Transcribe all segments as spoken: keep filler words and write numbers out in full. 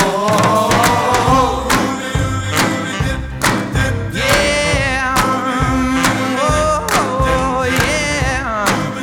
Yeah, oh, yeah.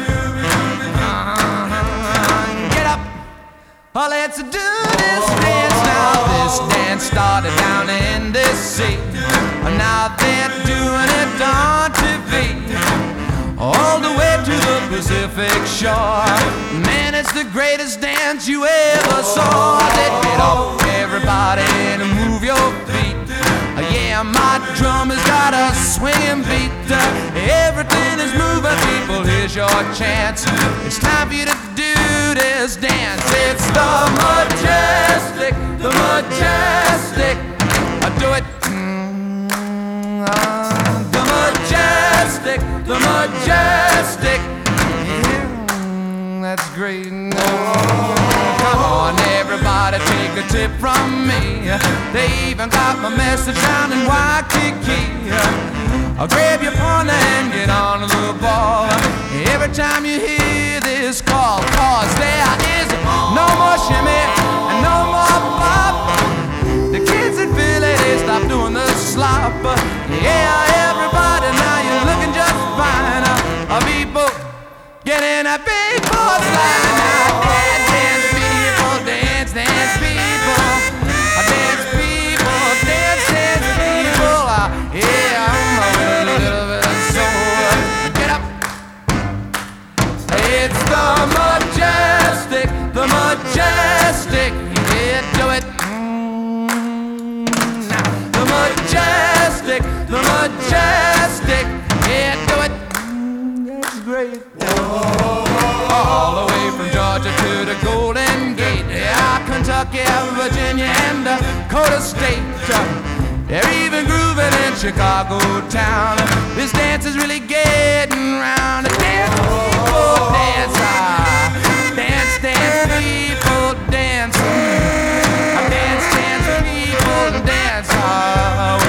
Uh-huh. Get up. Well, let's do this dance now. This dance started down in the sea. Now they're doing it on T V, all the way to the Pacific shore. Man, it's the greatest dance you ever saw. I said, get up, everybody, and move your feet. Yeah, my drum has got a swinging beat. Everything is moving, people, here's your chance. It's time for you to do this dance. It's the majestic, the majestic. I do it. Mm, uh, the majestic, the majestic. Yeah, mm, that's great. Come on, everybody, take a tip from me. They even got my message down in Waikiki. I'll grab your partner and get on the ball. Every time you hear this call, cause there is no more shimmy and no more bop. The kids in Philly, they stop doing the slop. Yeah, everybody, now you're looking just fine. Uh, people, get in a big boy line. Now dance, dance, people, dance, dance, people. Uh, dance, people, dance, dance, people. Uh, yeah, I'm with a little bit of soul. Get up. It's the majestic, the majestic. Yeah, do it. Mm, now, the majestic, the majestic. Yeah, do it. Mm, that's great. All the way from Georgia to the Golden Gate. Yeah, Kentucky, Virginia, and Dakota State. They're even grooving in Chicago town. This dance is really getting round. Dance, people, dance, ah. Dance, dance, people, dance. Dance, dance, people, dance, ah.